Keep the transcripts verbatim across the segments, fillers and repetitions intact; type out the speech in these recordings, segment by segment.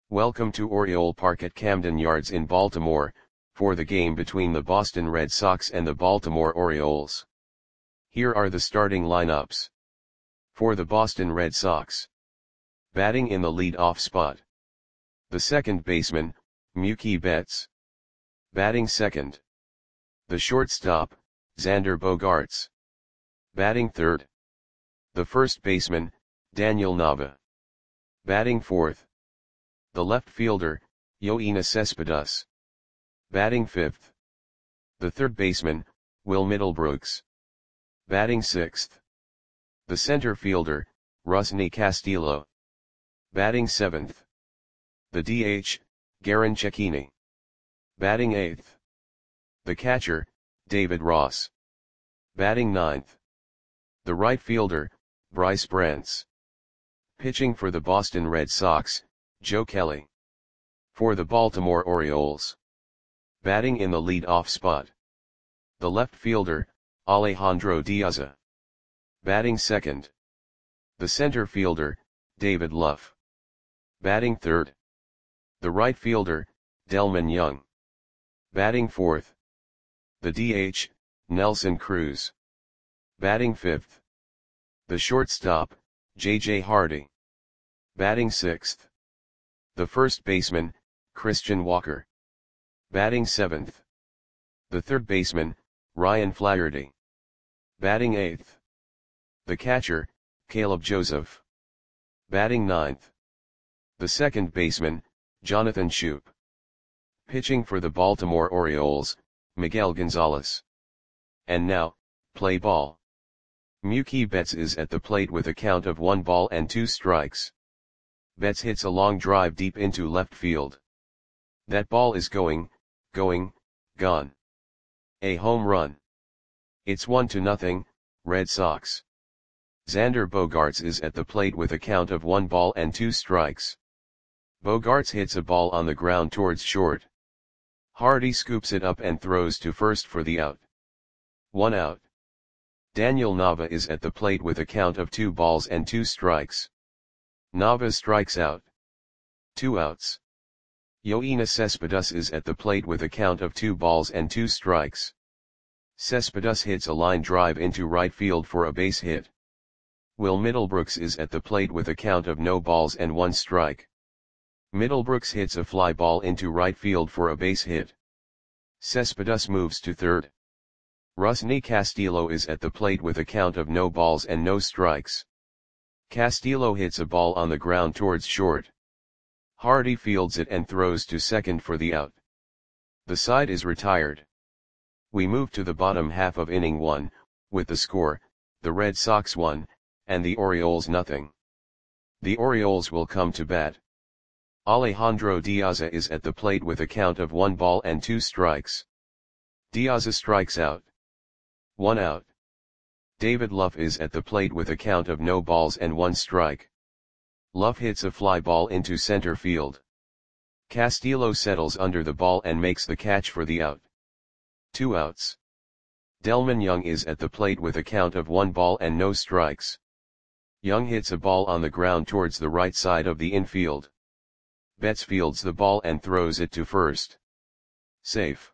Welcome to Oriole Park at Camden Yards in Baltimore, for the game between the Boston Red Sox and the Baltimore Orioles. Here are the starting lineups. For the Boston Red Sox. Batting in the lead-off spot. The second baseman, Mookie Betts. Batting second. The shortstop, Xander Bogaerts. Batting third. The first baseman, Daniel Nava. Batting fourth. The left fielder, Yoenis Cespedes. Batting fifth. The third baseman, Will Middlebrooks. Batting sixth. The center fielder, Rusney Castillo. Batting seventh. The D H, Garin Cecchini. Batting eighth. The catcher, David Ross. Batting ninth. The right fielder, Bryce Brentz. Pitching for the Boston Red Sox, Joe Kelly. For the Baltimore Orioles. Batting in the lead-off spot. The left fielder, Alejandro Diaz. Batting second. The center fielder, David Luff. Batting third. The right fielder, Delmon Young. Batting fourth. The D H, Nelson Cruz. Batting fifth. The shortstop, J J Hardy. Batting sixth. The first baseman, Christian Walker. Batting seventh. The third baseman, Ryan Flaherty. Batting eighth. The catcher, Caleb Joseph. Batting ninth. The second baseman, Jonathan Schoop. Pitching for the Baltimore Orioles, Miguel Gonzalez. And now, play ball. Mookie Betts is at the plate with a count of one ball and two strikes. Betts hits a long drive deep into left field. That ball is going, going, gone. A home run. It's one to nothing, Red Sox. Xander Bogaerts is at the plate with a count of one ball and two strikes. Bogaerts hits a ball on the ground towards short. Hardy scoops it up and throws to first for the out. One out. Daniel Nava is at the plate with a count of two balls and two strikes. Nava strikes out. Two outs. Yoenis Cespedes is at the plate with a count of two balls and two strikes. Cespedes hits a line drive into right field for a base hit. Will Middlebrooks is at the plate with a count of no balls and one strike. Middlebrooks hits a fly ball into right field for a base hit. Cespedes moves to third. Rusney Castillo is at the plate with a count of no balls and no strikes. Castillo hits a ball on the ground towards short. Hardy fields it and throws to second for the out. The side is retired. We move to the bottom half of inning one, with the score, the Red Sox one, and the Orioles nothing. The Orioles will come to bat. Alejandro Diaz is at the plate with a count of one ball and two strikes. Diaz strikes out. One out. David Luff is at the plate with a count of no balls and one strike. Luff hits a fly ball into center field. Castillo settles under the ball and makes the catch for the out. Two outs. Delmon Young is at the plate with a count of one ball and no strikes. Young hits a ball on the ground towards the right side of the infield. Betts fields the ball and throws it to first. Safe.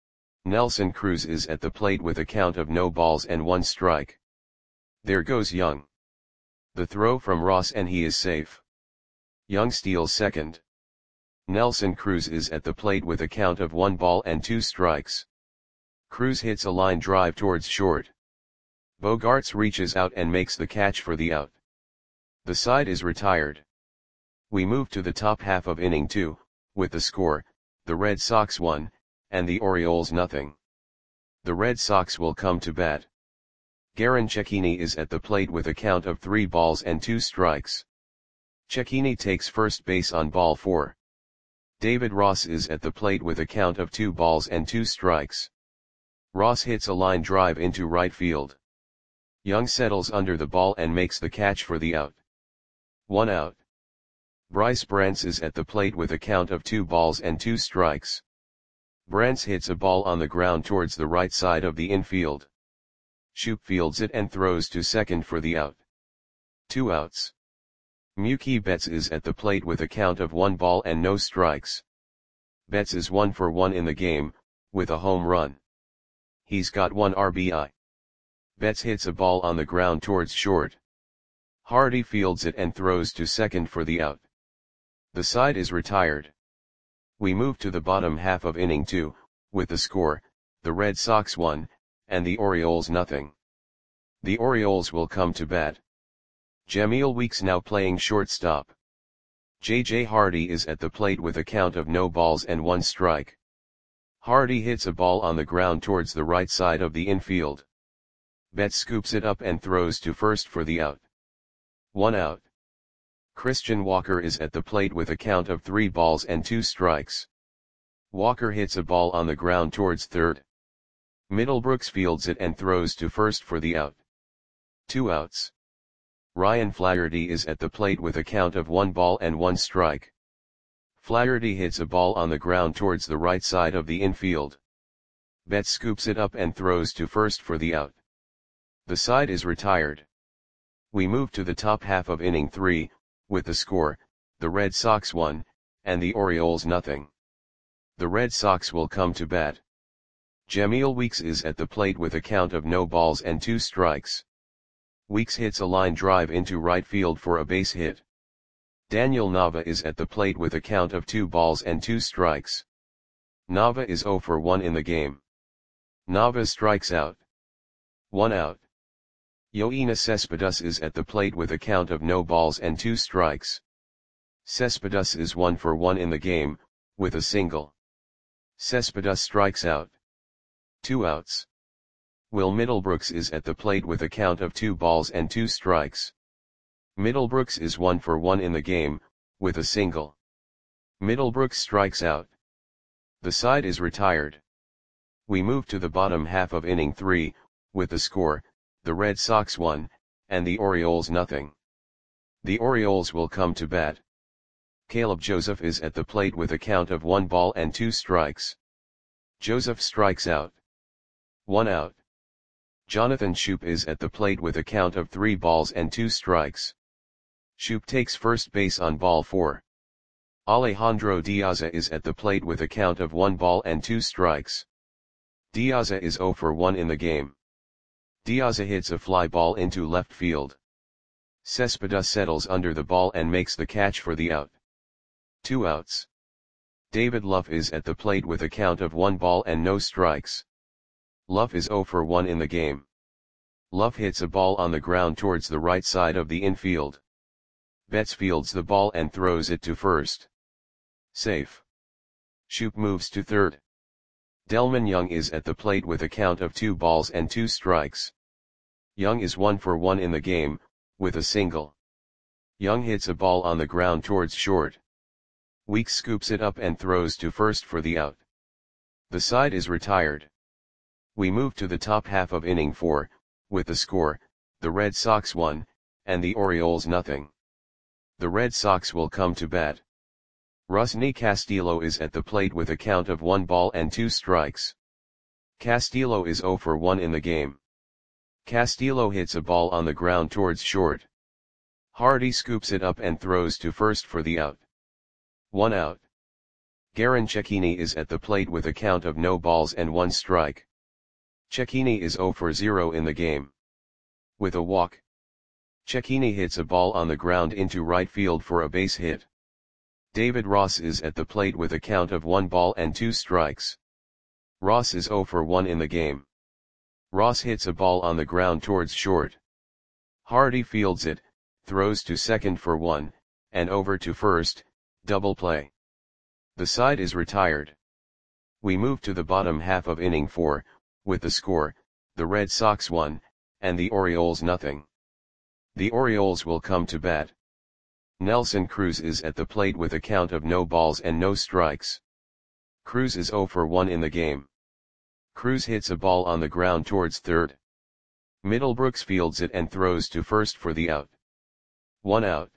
Nelson Cruz is at the plate with a count of no balls and one strike. There goes Young. The throw from Ross and he is safe. Young steals second. Nelson Cruz is at the plate with a count of one ball and two strikes. Cruz hits a line drive towards short. Bogaerts reaches out and makes the catch for the out. The side is retired. We move to the top half of inning two, with the score, the Red Sox one, and the Orioles nothing. The Red Sox will come to bat. Garin Cecchini is at the plate with a count of three balls and two strikes. Cecchini takes first base on ball four. David Ross is at the plate with a count of two balls and two strikes. Ross hits a line drive into right field. Young settles under the ball and makes the catch for the out. One out. Bryce Brentz is at the plate with a count of two balls and two strikes. Brentz hits a ball on the ground towards the right side of the infield. Schoop fields it and throws to second for the out. Two outs. Mookie Betts is at the plate with a count of one ball and no strikes. Betts is one for one in the game, with a home run. He's got one R B I. Betts hits a ball on the ground towards short. Hardy fields it and throws to second for the out. The side is retired. We move to the bottom half of inning two, with the score, the Red Sox one, and the Orioles nothing. The Orioles will come to bat. Jamil Weeks now playing shortstop. J J Hardy is at the plate with a count of no balls and one strike. Hardy hits a ball on the ground towards the right side of the infield. Betts scoops it up and throws to first for the out. One out. Christian Walker is at the plate with a count of three balls and two strikes. Walker hits a ball on the ground towards third. Middlebrooks fields it and throws to first for the out. Two outs. Ryan Flaherty is at the plate with a count of one ball and one strike. Flaherty hits a ball on the ground towards the right side of the infield. Betts scoops it up and throws to first for the out. The side is retired. We move to the top half of inning three, with the score, the Red Sox one, and the Orioles nothing. The Red Sox will come to bat. Jamil Weeks is at the plate with a count of no balls and two strikes. Weeks hits a line drive into right field for a base hit. Daniel Nava is at the plate with a count of two balls and two strikes. Nava is zero for one in the game. Nava strikes out. One out. Yoenis Cespedes is at the plate with a count of no balls and two strikes. Cespedes is one for one in the game, with a single. Cespedes strikes out. Two outs. Will Middlebrooks is at the plate with a count of two balls and two strikes. Middlebrooks is one for one in the game, with a single. Middlebrooks strikes out. The side is retired. We move to the bottom half of inning three, with the score, the Red Sox one, and the Orioles nothing. The Orioles will come to bat. Caleb Joseph is at the plate with a count of one ball and two strikes. Joseph strikes out. One out. Jonathan Schoop is at the plate with a count of three balls and two strikes. Schoop takes first base on ball four. Alejandro Diaza is at the plate with a count of one ball and two strikes. Diaza is zero for one in the game. Diaza hits a fly ball into left field. Cespedes settles under the ball and makes the catch for the out. Two outs. David Luff is at the plate with a count of one ball and no strikes. Luff is zero for one in the game. Luff hits a ball on the ground towards the right side of the infield. Betts fields the ball and throws it to first. Safe. Schoop moves to third. Delman Young is at the plate with a count of two balls and two strikes. Young is one for one in the game, with a single. Young hits a ball on the ground towards short. Weeks scoops it up and throws to first for the out. The side is retired. We move to the top half of inning four, with the score, the Red Sox one, and the Orioles nothing. The Red Sox will come to bat. Rusney Castillo is at the plate with a count of one ball and two strikes. Castillo is zero for one in the game. Castillo hits a ball on the ground towards short. Hardy scoops it up and throws to first for the out. One out. Garin Cecchini is at the plate with a count of no balls and one strike. Cecchini is zero for zero in the game. With a walk. Cecchini hits a ball on the ground into right field for a base hit. David Ross is at the plate with a count of one ball and two strikes. Ross is zero for one in the game. Ross hits a ball on the ground towards short. Hardy fields it, throws to second for one, and over to first, double play. The side is retired. We move to the bottom half of inning four, with the score, the Red Sox one, and the Orioles nothing. The Orioles will come to bat. Nelson Cruz is at the plate with a count of no balls and no strikes. Cruz is zero for one in the game. Cruz hits a ball on the ground towards third. Middlebrooks fields it and throws to first for the out. One out.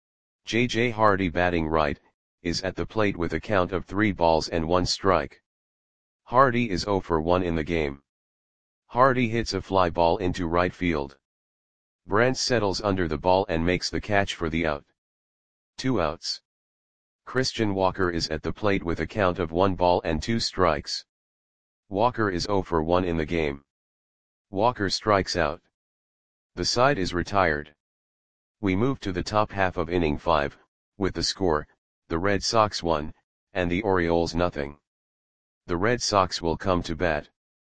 J J Hardy batting right, is at the plate with a count of three balls and one strike. Hardy is zero for one in the game. Hardy hits a fly ball into right field. Brandt settles under the ball and makes the catch for the out. Two outs. Christian Walker is at the plate with a count of one ball and two strikes. Walker is zero for one in the game. Walker strikes out. The side is retired. We move to the top half of inning five, with the score, the Red Sox one, and the Orioles nothing. The Red Sox will come to bat.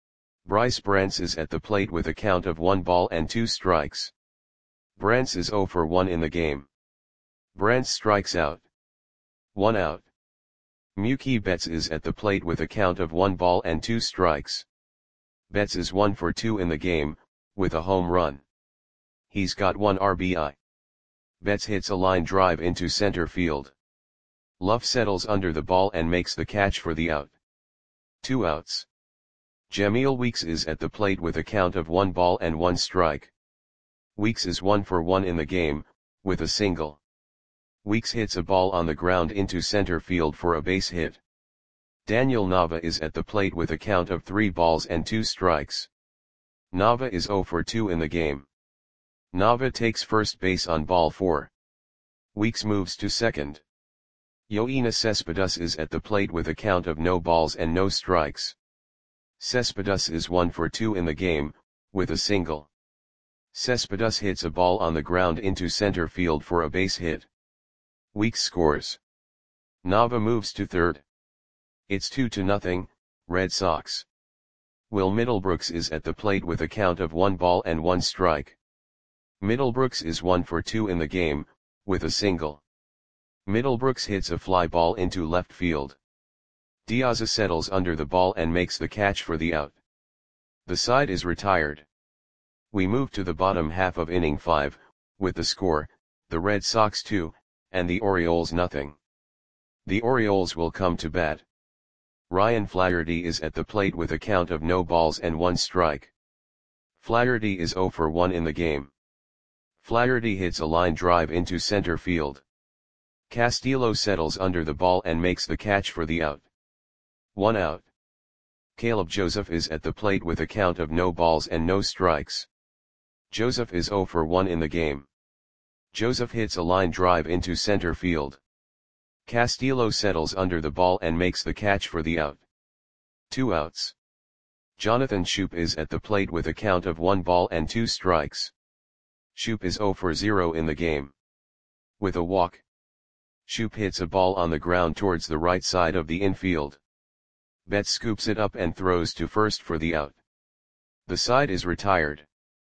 Bryce Brantz is at the plate with a count of one ball and two strikes. Brantz is zero for one in the game. Brantz strikes out. One out. Mookie Betts is at the plate with a count of one ball and two strikes. Betts is one for two in the game, with a home run. He's got one R B I. Betts hits a line drive into center field. Love settles under the ball and makes the catch for the out. Two outs. Jamil Weeks is at the plate with a count of one ball and one strike. Weeks is one for one in the game, with a single. Weeks hits a ball on the ground into center field for a base hit. Daniel Nava is at the plate with a count of three balls and two strikes. Nava is zero for two in the game. Nava takes first base on ball four. Weeks moves to second. Yoenis Cespedes is at the plate with a count of no balls and no strikes. Cespedes is one for two in the game, with a single. Cespedes hits a ball on the ground into center field for a base hit. Weeks scores. Nava moves to third. It's two to nothing, Red Sox. Will Middlebrooks is at the plate with a count of one ball and one strike. Middlebrooks is one for two in the game, with a single. Middlebrooks hits a fly ball into left field. Diaz settles under the ball and makes the catch for the out. The side is retired. We move to the bottom half of inning five, with the score, the Red Sox two, and the Orioles nothing. The Orioles will come to bat. Ryan Flaherty is at the plate with a count of no balls and one strike. Flaherty is zero for one in the game. Flaherty hits a line drive into center field. Castillo settles under the ball and makes the catch for the out. One out. Caleb Joseph is at the plate with a count of no balls and no strikes. Joseph is zero for one in the game. Joseph hits a line drive into center field. Castillo settles under the ball and makes the catch for the out. Two outs. Jonathan Schoop is at the plate with a count of one ball and two strikes. Schoop is zero for zero in the game. With a walk, Schoop hits a ball on the ground towards the right side of the infield. Betts scoops it up and throws to first for the out. The side is retired.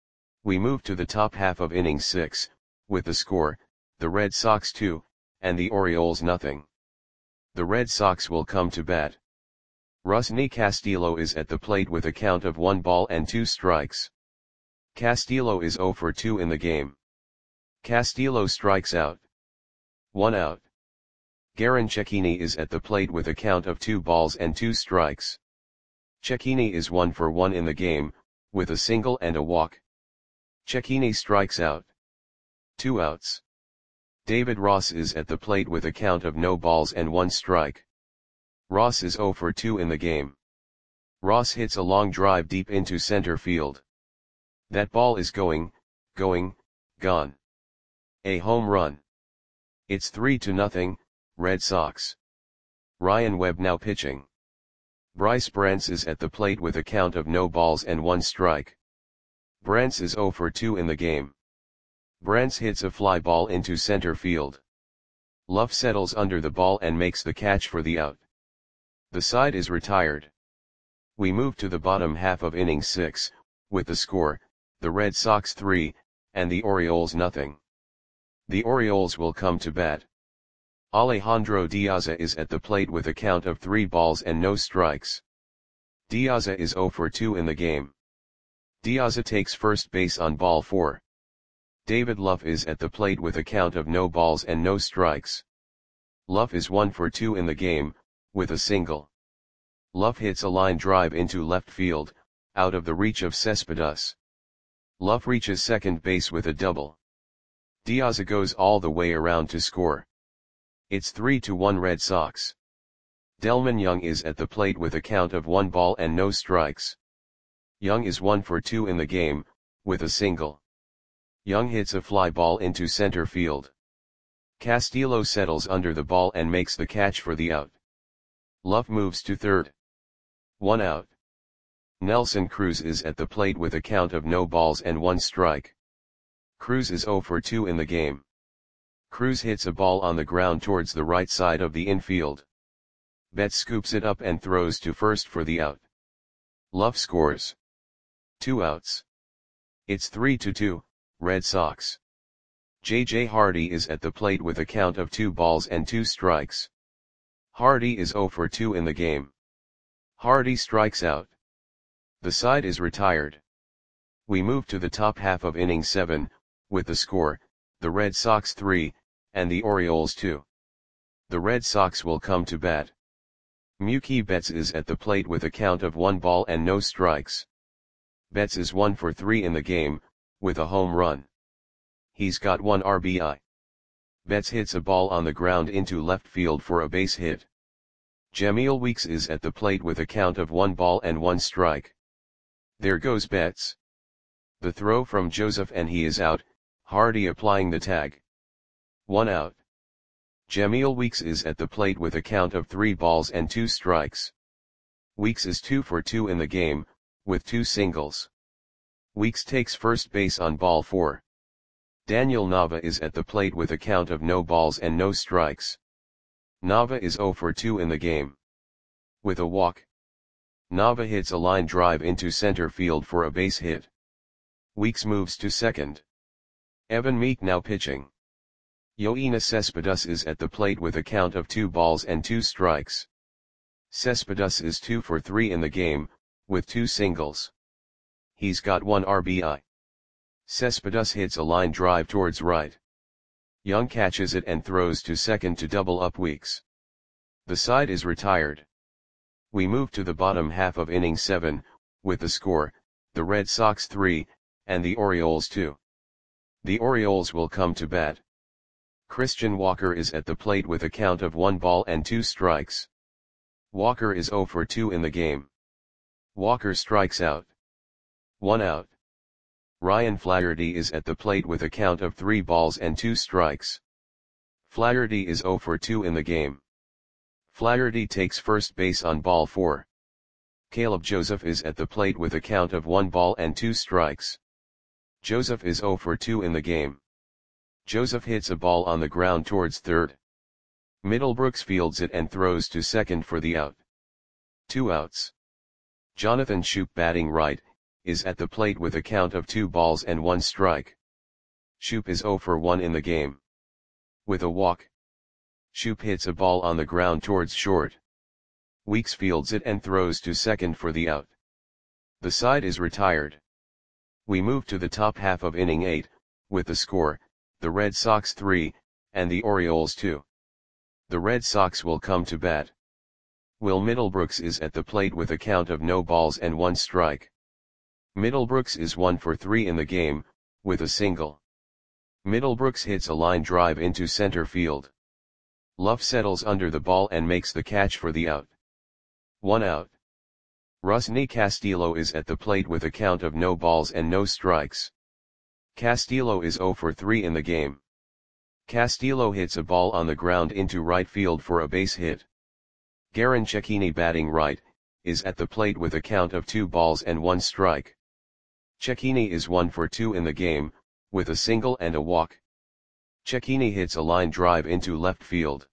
We move to the top half of inning six, with the score, the Red Sox two, and the Orioles nothing. The Red Sox will come to bat. Rusney Castillo is at the plate with a count of one ball and two strikes. Castillo is zero for two in the game. Castillo strikes out. One out. Garin Cecchini is at the plate with a count of two balls and two strikes. Cecchini is one for one in the game, with a single and a walk. Cecchini strikes out. Two outs. David Ross is at the plate with a count of no balls and one strike. Ross is zero for two in the game. Ross hits a long drive deep into center field. That ball is going, going, gone. A home run. It's three to nothing, Red Sox. Ryan Webb now pitching. Bryce Brantz is at the plate with a count of no balls and one strike. Brantz is zero for two in the game. Brantz hits a fly ball into center field. Luff settles under the ball and makes the catch for the out. The side is retired. We move to the bottom half of inning six, with the score, the Red Sox three, and the Orioles nothing. The Orioles will come to bat. Alejandro Diaz is at the plate with a count of three balls and no strikes. Diaz is zero for two in the game. Diaz takes first base on ball four. David Luff is at the plate with a count of no balls and no strikes. Luff is one for two in the game, with a single. Luff hits a line drive into left field, out of the reach of Cespedes. Luff reaches second base with a double. Diaz goes all the way around to score. It's three to one Red Sox. Delmon Young is at the plate with a count of one ball and no strikes. Young is one for two in the game, with a single. Young hits a fly ball into center field. Castillo settles under the ball and makes the catch for the out. Luff moves to third. One out. Nelson Cruz is at the plate with a count of no balls and one strike. Cruz is zero for two in the game. Cruz hits a ball on the ground towards the right side of the infield. Betts scoops it up and throws to first for the out. Luff scores. Two outs. It's three to two, Red Sox. J J Hardy is at the plate with a count of two balls and two strikes. Hardy is zero for two in the game. Hardy strikes out. The side is retired. We move to the top half of inning seven, with the score, the Red Sox three, and the Orioles two. The Red Sox will come to bat. Mookie Betts is at the plate with a count of one ball and no strikes. Betts is one for three in the game, with a home run. He's got one R B I. Betts hits a ball on the ground into left field for a base hit. Jamil Weeks is at the plate with a count of one ball and one strike. There goes Betts. The throw from Joseph and he is out, Hardy applying the tag. One out. Jamil Weeks is at the plate with a count of three balls and two strikes. Weeks is two for two in the game, with two singles. Weeks takes first base on ball four. Daniel Nava is at the plate with a count of no balls and no strikes. Nava is zero for two in the game. With a walk. Nava hits a line drive into center field for a base hit. Weeks moves to second. Evan Meek now pitching. Yoenis Cespedes is at the plate with a count of two balls and two strikes. Cespedes is two for three in the game, with two singles. He's got one R B I. Cespedes hits a line drive towards right. Young catches it and throws to second to double up Weeks. The side is retired. We move to the bottom half of inning seven, with the score, the Red Sox three, and the Orioles two. The Orioles will come to bat. Christian Walker is at the plate with a count of one ball and two strikes. Walker is zero for two in the game. Walker strikes out. One out. Ryan Flaherty is at the plate with a count of three balls and two strikes. Flaherty is zero for two in the game. Flaherty takes first base on ball four. Caleb Joseph is at the plate with a count of one ball and two strikes. Joseph is zero for two in the game. Joseph hits a ball on the ground towards third. Middlebrooks fields it and throws to second for the out. Two outs. Jonathan Schoop batting right, is at the plate with a count of two balls and one strike. Schoop is zero for one in the game. With a walk. Schoop hits a ball on the ground towards short. Weeks fields it and throws to second for the out. The side is retired. We move to the top half of inning eight, with the score, the Red Sox three, and the Orioles two. The Red Sox will come to bat. Will Middlebrooks is at the plate with a count of no balls and one strike. Middlebrooks is one for three in the game, with a single. Middlebrooks hits a line drive into center field. Luff settles under the ball and makes the catch for the out. One out. Rusney Castillo is at the plate with a count of no balls and no strikes. Castillo is zero for three in the game. Castillo hits a ball on the ground into right field for a base hit. Garin Cecchini batting right, is at the plate with a count of two balls and one strike. Cecchini is one for two in the game, with a single and a walk. Cecchini hits a line drive into left field.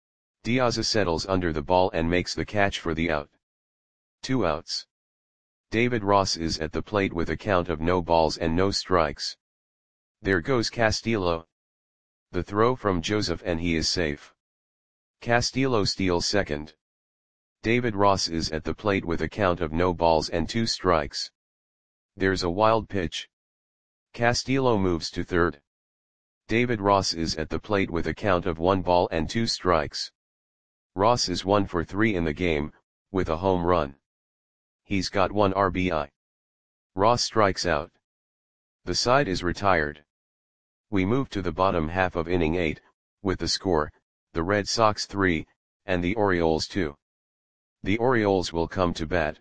Diaz settles under the ball and makes the catch for the out. Two outs. David Ross is at the plate with a count of no balls and no strikes. There goes Castillo. The throw from Joseph and he is safe. Castillo steals second. David Ross is at the plate with a count of no balls and two strikes. There's a wild pitch. Castillo moves to third. David Ross is at the plate with a count of one ball and two strikes. Ross is one for three in the game, with a home run. He's got one R B I. Ross strikes out. The side is retired. We move to the bottom half of inning eight, with the score, the Red Sox three, and the Orioles two. The Orioles will come to bat.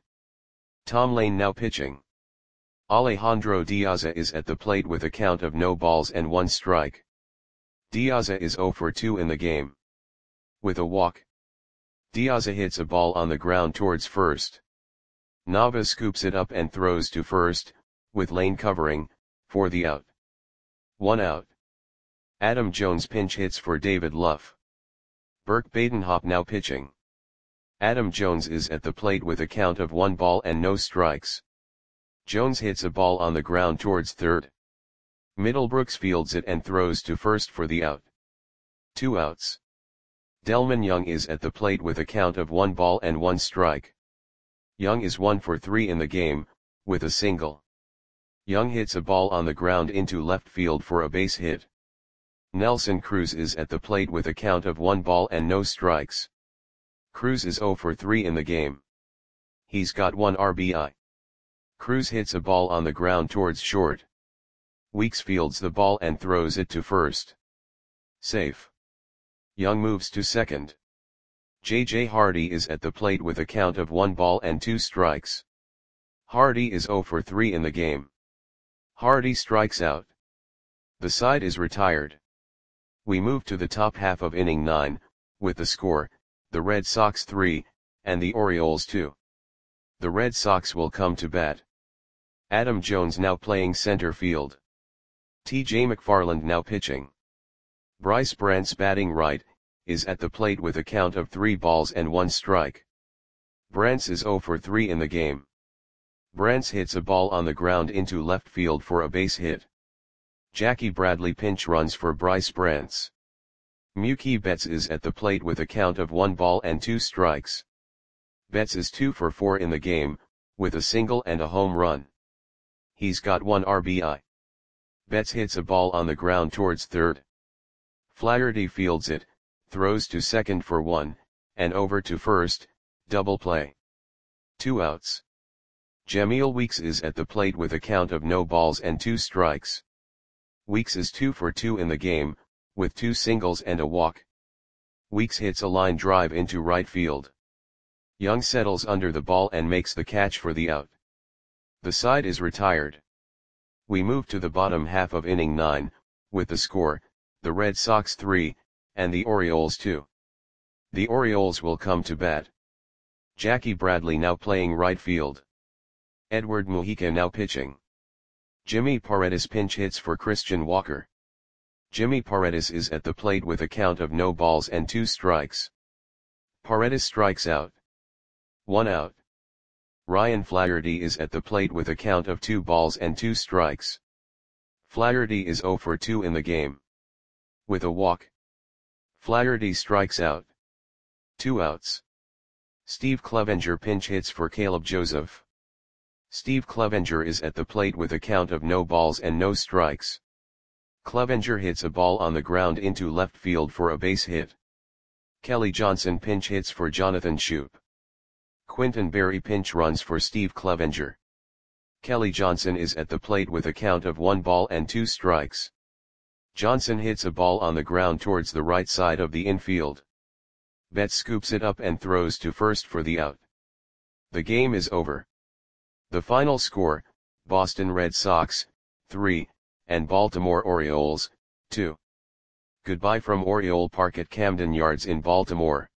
Tom Lane now pitching. Alejandro Diaz is at the plate with a count of no balls and one strike. Diaza is zero for two in the game. With a walk, Diaza hits a ball on the ground towards first. Navas scoops it up and throws to first, with lane covering, for the out. One out. Adam Jones pinch hits for David Luff. Burke Badenhop now pitching. Adam Jones is at the plate with a count of one ball and no strikes. Jones hits a ball on the ground towards third. Middlebrooks fields it and throws to first for the out. Two outs. Delman Young is at the plate with a count of one ball and one strike. Young is one for three in the game, with a single. Young hits a ball on the ground into left field for a base hit. Nelson Cruz is at the plate with a count of one ball and no strikes. Cruz is zero for three in the game. He's got one R B I. Cruz hits a ball on the ground towards short. Weeks fields the ball and throws it to first. Safe. Young moves to second. J J Hardy is at the plate with a count of one ball and two strikes. Hardy is zero for three in the game. Hardy strikes out. The side is retired. We move to the top half of inning nine, with the score, the Red Sox three, and the Orioles two. The Red Sox will come to bat. Adam Jones now playing center field. T J McFarland now pitching. Bryce Brantz batting right, is at the plate with a count of three balls and one strike. Brantz is zero for three in the game. Brantz hits a ball on the ground into left field for a base hit. Jackie Bradley pinch runs for Bryce Brantz. Mookie Betts is at the plate with a count of one ball and two strikes. Betts is two for four in the game, with a single and a home run. He's got one R B I. Betts hits a ball on the ground towards third. Flaherty fields it, throws to second for one, and over to first, double play. Two outs. Jameel Weeks is at the plate with a count of no balls and two strikes. Weeks is two for two in the game, with two singles and a walk. Weeks hits a line drive into right field. Young settles under the ball and makes the catch for the out. The side is retired. We move to the bottom half of inning nine, with the score, the Red Sox three, and the Orioles two. The Orioles will come to bat. Jackie Bradley now playing right field. Edward Mujica now pitching. Jimmy Paredes pinch hits for Christian Walker. Jimmy Paredes is at the plate with a count of no balls and two strikes. Paredes strikes out. One out. Ryan Flaherty is at the plate with a count of two balls and two strikes. Flaherty is zero for two in the game. With a walk, Flaherty strikes out. Two outs. Steve Clevenger pinch hits for Caleb Joseph. Steve Clevenger is at the plate with a count of no balls and no strikes. Clevenger hits a ball on the ground into left field for a base hit. Kelly Johnson pinch hits for Jonathan Schoop. Quinton Berry pinch runs for Steve Clevenger. Kelly Johnson is at the plate with a count of one ball and two strikes. Johnson hits a ball on the ground towards the right side of the infield. Betts scoops it up and throws to first for the out. The game is over. The final score, Boston Red Sox, three, and Baltimore Orioles, two. Goodbye from Oriole Park at Camden Yards in Baltimore.